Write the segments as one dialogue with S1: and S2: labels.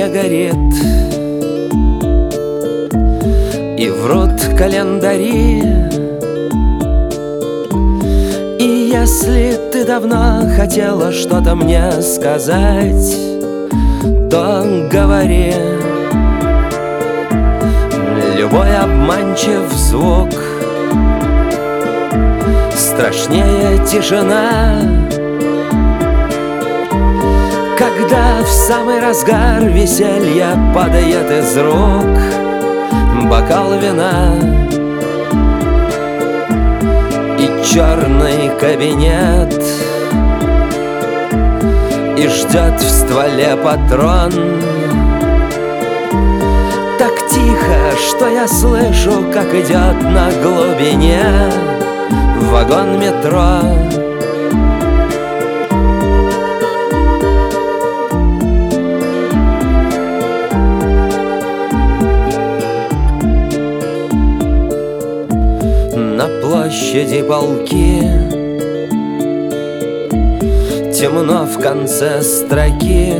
S1: горит, и врут календари. И если ты давно хотела что-то мне сказать, то говори. Любой обманчив звук страшнее тишина, когда в самый разгар веселья падает из рук бокал вина. И черный кабинет, и ждет в стволе патрон. Так тихо, что я слышу, как идет на глубине вагон метро. На площади полки темно в конце строки,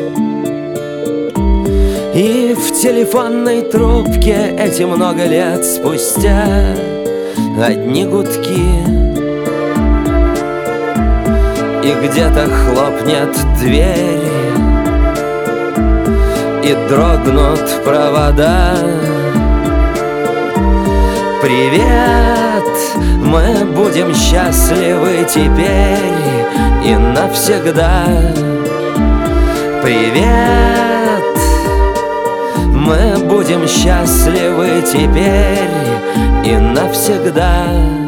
S1: и в телефонной трубке эти много лет спустя одни гудки. И где-то хлопнет дверь, и дрогнут провода. Привет, мы будем счастливы теперь и навсегда. Привет, мы будем счастливы теперь и навсегда.